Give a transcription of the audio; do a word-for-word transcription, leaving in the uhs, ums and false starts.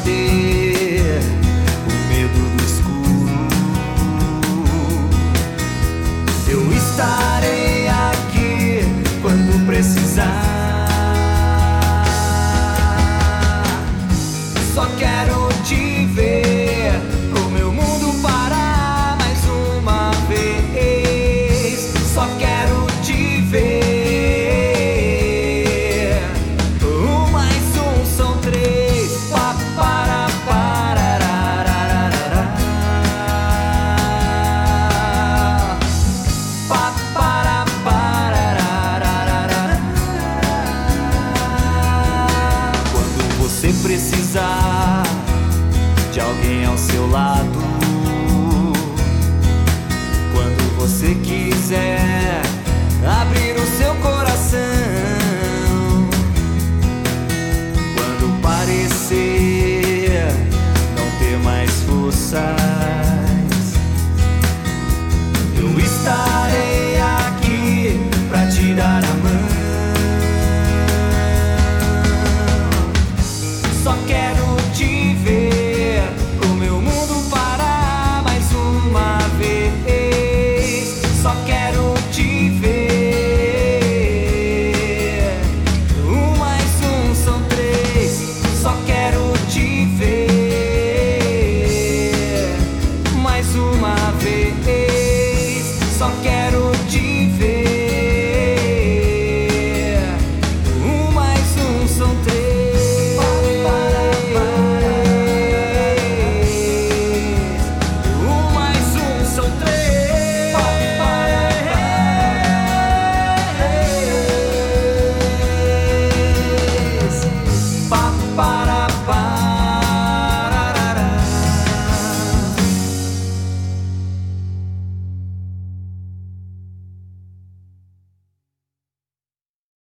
combater o medo do escuro. Eu estarei aqui quando precisar. Só quero te ver pro meu mundo parar mais uma vez. Só quero te ver. Um mais um são três. Pa, para, parararararará. Pa, para, parararararará. Quando você precisar de alguém ao seu lado, quando você quiser abrir o seu